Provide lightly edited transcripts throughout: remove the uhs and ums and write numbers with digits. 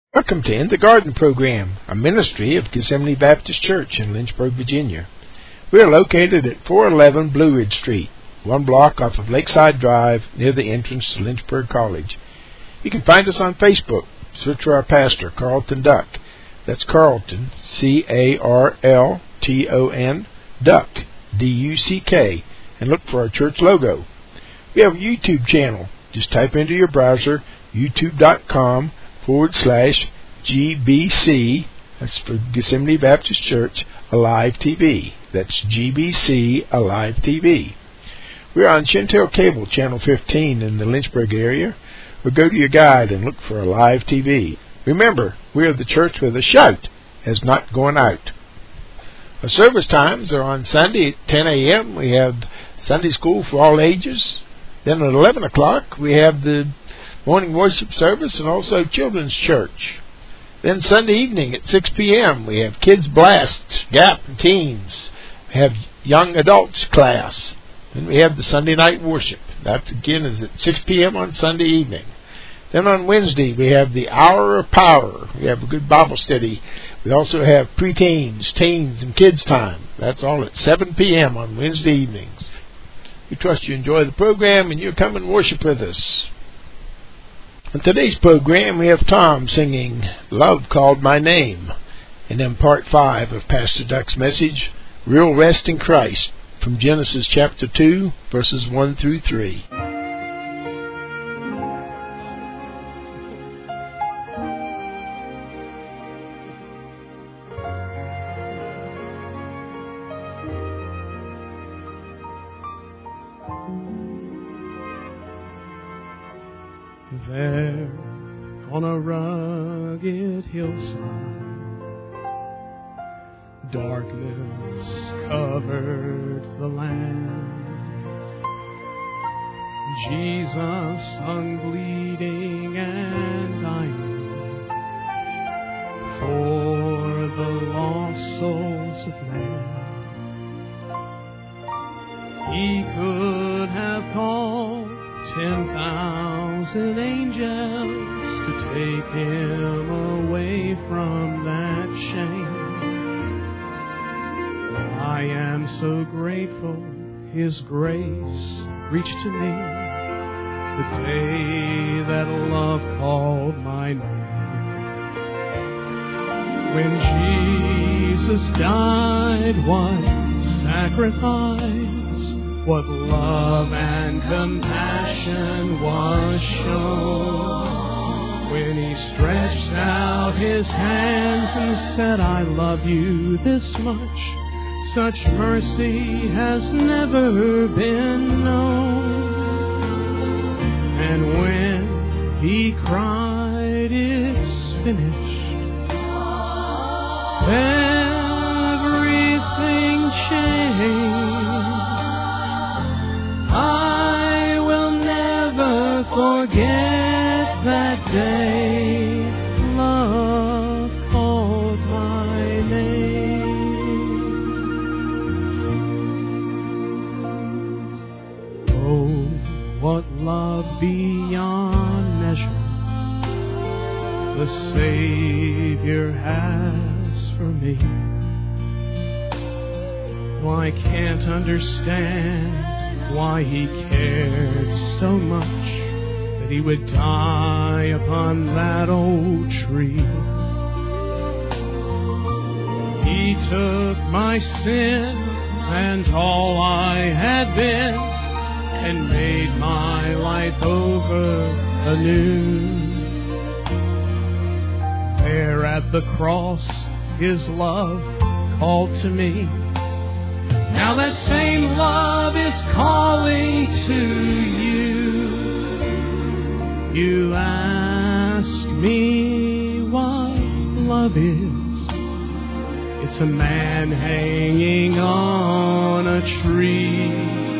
Welcome to In the Garden program, a ministry of Gethsemane Baptist Church in Lynchburg, Virginia. We are located at 411 Blue Ridge Street, one block off of Lakeside Drive near the entrance to Lynchburg College. You can find us on Facebook. Search for our pastor, Carlton Duck. That's Carlton, C-A-R-L-T-O-N, Duck, D-U-C-K, and look for our church logo. We have a YouTube channel. Just type into your browser youtube.com/GBC, that's for Gethsemane Baptist Church, Alive TV. That's GBC Alive TV. We're on Chantel Cable, Channel 15 in the Lynchburg area, or go to your guide and look for Alive TV. Remember, we are the church with a shout, as not going out. Our service times are on Sunday at 10 a.m. We have Sunday school for all ages. Then at 11 o'clock, we have the morning worship service and also children's church. Then Sunday evening at 6 p.m., we have Kids Blast, Gap, and Teens. We have Young Adults class. Then we have the Sunday night worship. That, again, is at 6 p.m. on Sunday evening. Then on Wednesday, we have the Hour of Power. We have a good Bible study. We also have preteens, teens, and kids time. That's all at 7 p.m. on Wednesday evenings. We trust you enjoy the program and you'll come and worship with us. In today's program, we have Tom singing Love Called My Name, and then part 5 of Pastor Duck's message, Real Rest in Christ, from Genesis chapter 2, verses 1 through 3. There on a rugged hillside, darkness covered the land. Jesus hung bleeding and dying for the lost souls of man. He could have called 10,000 angels to take him away from that shame. I am so grateful His grace reached to me the day that love called my name. When Jesus died, what sacrifice, what love and compassion was shown when He stretched out His hands and said, I love you this much. Such mercy has never been known. And when He cried, it's finished, everything changed. I will never forget that day love called my name. Oh, what love beyond measure the Savior has for me. Oh, I can't understand why He cared so much that He would die upon that old tree. He took my sin and all I had been and made my life over anew. There at the cross His love called to me. Now that same love is calling to you. You ask me what love is. It's a man hanging on a tree.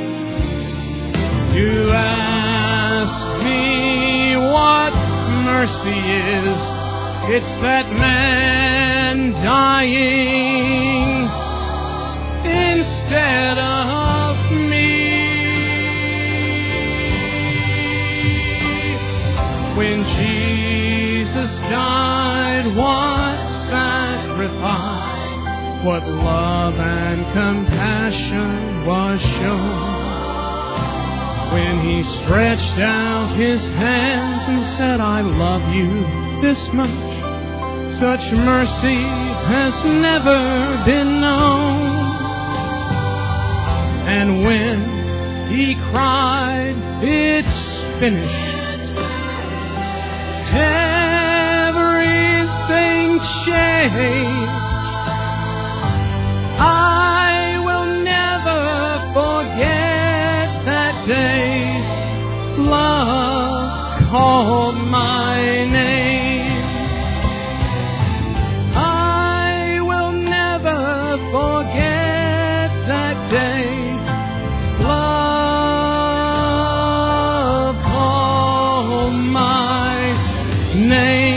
You ask me what mercy is. It's that man dying instead of me. When Jesus died, what love and compassion was shown when He stretched out His hands and said, I love you this much. Such mercy has never been known. And when He cried, it's finished, everything changed. I will never forget that day. Love called my name. I will never forget that day. Love called my name.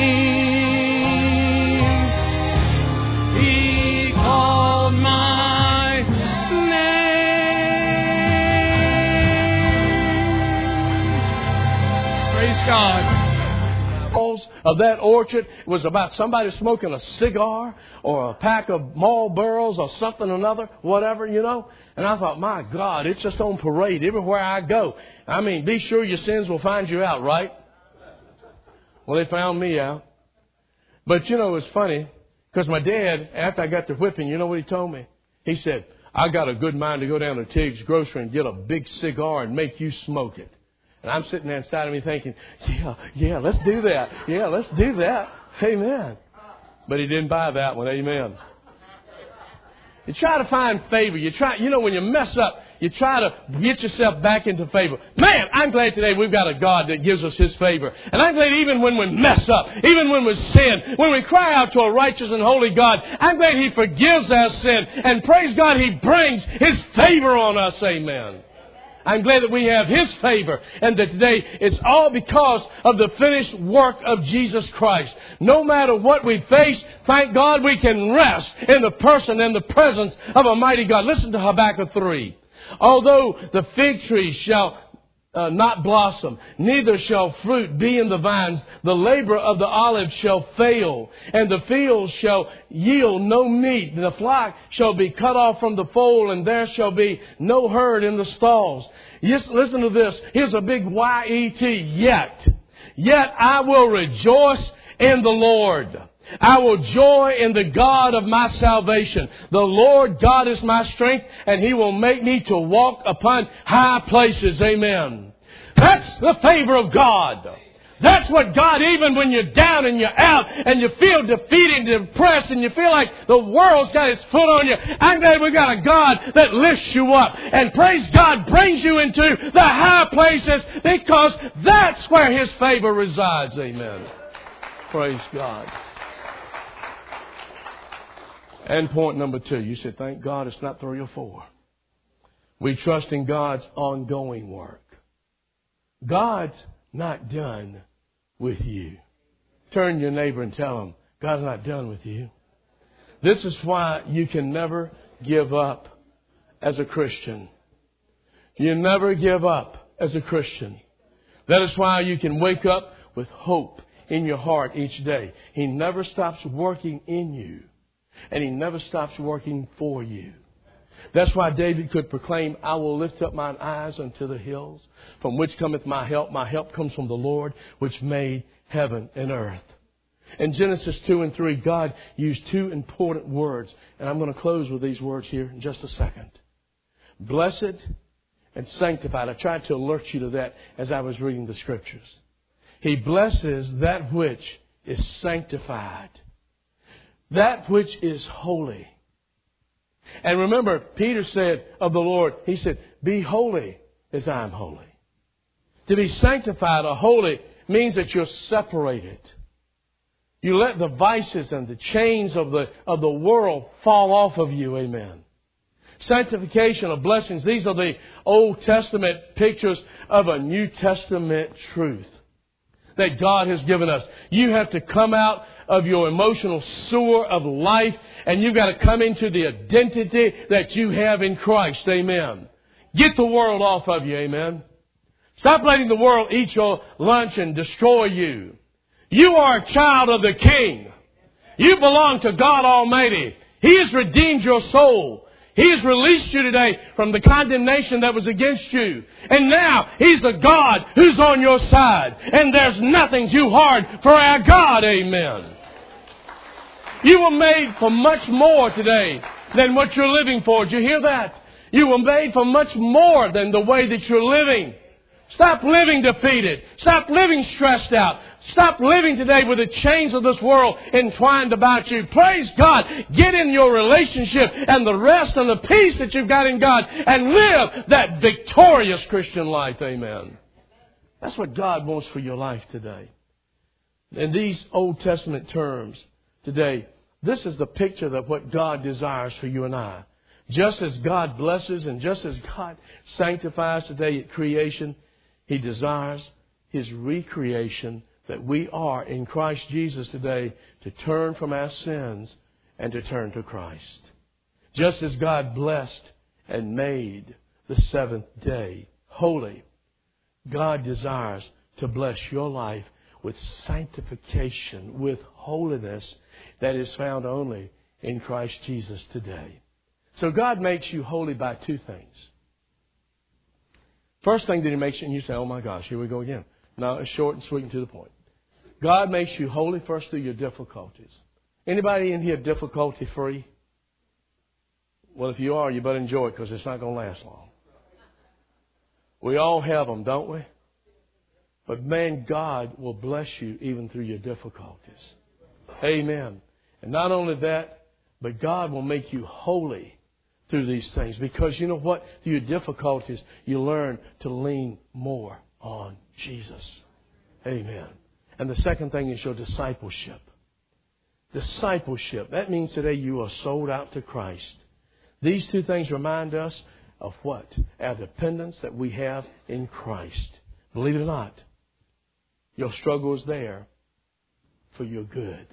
He called my name. Praise God. Of that orchard was about somebody smoking a cigar or a pack of Marlboros or something or another, whatever, you know. And I thought, my God, it's just on parade everywhere I go. I mean, be sure your sins will find you out, right? Well, they found me out. But, you know, it's funny because my dad, after I got the whipping, you know what he told me? He said, I got a good mind to go down to Tig's grocery and get a big cigar and make you smoke it. And I'm sitting there inside of me thinking, yeah, let's do that. Yeah, let's do that. Amen. But he didn't buy that one. Amen. You try to find favor. You know, when you mess up, you try to get yourself back into favor. Man, I'm glad today we've got a God that gives us His favor. And I'm glad even when we mess up, even when we sin, when we cry out to a righteous and holy God, I'm glad He forgives our sin. And praise God, He brings His favor on us. Amen. I'm glad that we have His favor and that today it's all because of the finished work of Jesus Christ. No matter what we face, thank God we can rest in the person and the presence of a mighty God. Listen to Habakkuk 3. Although the fig tree shall not blossom, neither shall fruit be in the vines, the labor of the olive shall fail, and the field shall yield no meat, and the flock shall be cut off from the fold, and there shall be no herd in the stalls. Yes, listen to this. Here's a big Y-E-T, yet. Yet I will rejoice in the Lord. I will joy in the God of my salvation. The Lord God is my strength, and He will make me to walk upon high places. Amen. That's the favor of God. That's what God, even when you're down and you're out and you feel defeated and depressed and you feel like the world's got its foot on you, I'm glad we've got a God that lifts you up. And praise God, brings you into the high places because that's where His favor resides. Amen. Praise God. And point number 2, you said, thank God it's not 3 or 4. We trust in God's ongoing work. God's not done with you. Turn to your neighbor and tell him, God's not done with you. This is why you can never give up as a Christian. You never give up as a Christian. That is why you can wake up with hope in your heart each day. He never stops working in you. And He never stops working for you. That's why David could proclaim, I will lift up mine eyes unto the hills, from which cometh my help. My help comes from the Lord, which made heaven and earth. In Genesis 2 and 3, God used 2 important words. And I'm going to close with these words here in just a second. Blessed and sanctified. I tried to alert you to that as I was reading the Scriptures. He blesses that which is sanctified. That which is holy. And remember, Peter said of the Lord, he said, be holy as I am holy. To be sanctified or holy means that you're separated. You let the vices and the chains of the world fall off of you. Amen. Sanctification of blessings. These are the Old Testament pictures of a New Testament truth that God has given us. You have to come out of your emotional sewer of life, and you've got to come into the identity that you have in Christ. Amen. Get the world off of you. Amen. Stop letting the world eat your lunch and destroy you. You are a child of the King. You belong to God Almighty. He has redeemed your soul. He has released you today from the condemnation that was against you. And now He's a God who's on your side. And there's nothing too hard for our God. Amen. You were made for much more today than what you're living for. Did you hear that? You were made for much more than the way that you're living. Stop living defeated. Stop living stressed out. Stop living today with the chains of this world entwined about you. Praise God. Get in your relationship and the rest and the peace that you've got in God and live that victorious Christian life. Amen. That's what God wants for your life today. In these Old Testament terms today, this is the picture of what God desires for you and I. Just as God blesses and just as God sanctifies today at creation, He desires His recreation that we are in Christ Jesus today to turn from our sins and to turn to Christ. Just as God blessed and made the seventh day holy, God desires to bless your life with sanctification, with holiness that is found only in Christ Jesus today. So God makes you holy by two things. First thing that He makes you, and you say, oh my gosh, here we go again. No, it's short and sweet and to the point. God makes you holy first through your difficulties. Anybody in here difficulty free? Well, if you are, you better enjoy it because it's not going to last long. We all have them, don't we? But man, God will bless you even through your difficulties. Amen. And not only that, but God will make you holy through these things. Because you know what? Through your difficulties, you learn to lean more on Jesus. Amen. And the second thing is your discipleship. Discipleship. That means today you are sold out to Christ. These two things remind us of what? Our dependence that we have in Christ. Believe it or not, your struggle is there for your good.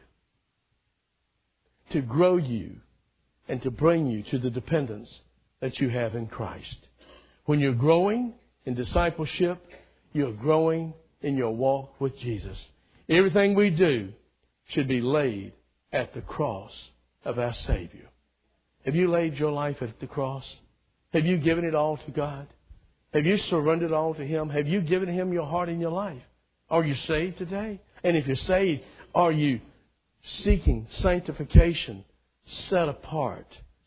To grow you and to bring you to the dependence that you have in Christ. When you're growing in discipleship, you're growing in your walk with Jesus. Everything we do should be laid at the cross of our Savior. Have you laid your life at the cross? Have you given it all to God? Have you surrendered all to Him? Have you given Him your heart and your life? Are you saved today? And if you're saved, are you seeking sanctification, set apart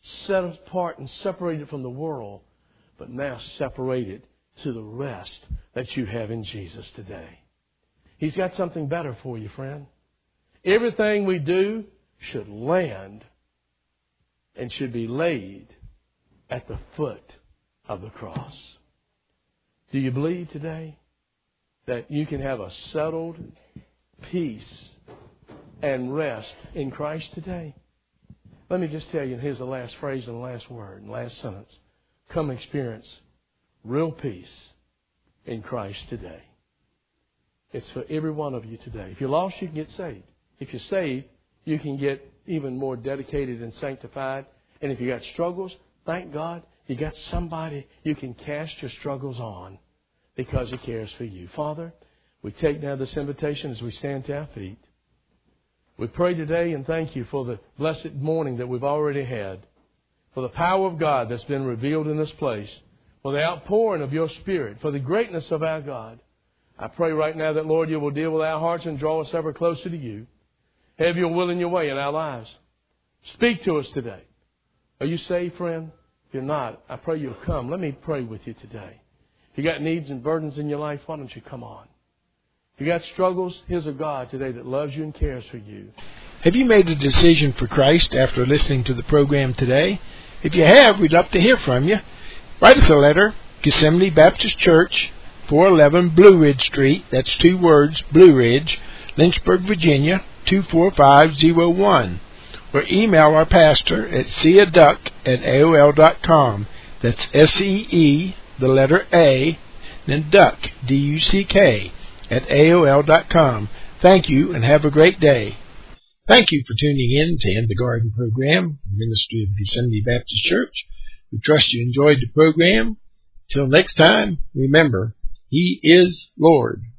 and separated from the world, but now separated to the rest that you have in Jesus today? He's got something better for you, friend. Everything we do should land and should be laid at the foot of the cross. Do you believe today that you can have a settled peace and rest in Christ today? Let me just tell you, and here's the last phrase and the last word and last sentence. Come experience real peace in Christ today. It's for every one of you today. If you're lost, you can get saved. If you're saved, you can get even more dedicated and sanctified. And if you got struggles, thank God you got somebody you can cast your struggles on because He cares for you. Father, we take now this invitation as we stand to our feet. We pray today and thank You for the blessed morning that we've already had, for the power of God that's been revealed in this place, for the outpouring of Your Spirit, for the greatness of our God. I pray right now that, Lord, You will deal with our hearts and draw us ever closer to You. Have Your will and Your way in our lives. Speak to us today. Are you saved, friend? If you're not, I pray you'll come. Let me pray with you today. If you got needs and burdens in your life, why don't you come on? If you got struggles, here's a God today that loves you and cares for you. Have you made a decision for Christ after listening to the program today? If you have, we'd love to hear from you. Write us a letter, Gethsemane Baptist Church, 411 Blue Ridge Street, that's 2 words, Blue Ridge, Lynchburg, Virginia, 24501. Or email our pastor at seaduck@aol.com. That's S-E-E, the letter A, then duck, D-U-C-K, at AOL.com. Thank you and have a great day. Thank you for tuning in to In the Garden program, Ministry of Gethsemane Baptist Church. We trust you enjoyed the program. Till next time, remember, He is Lord.